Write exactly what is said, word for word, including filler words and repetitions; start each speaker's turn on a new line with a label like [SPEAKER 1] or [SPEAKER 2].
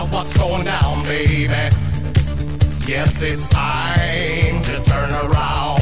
[SPEAKER 1] out what's going down, baby. Yes, it's time to turn around.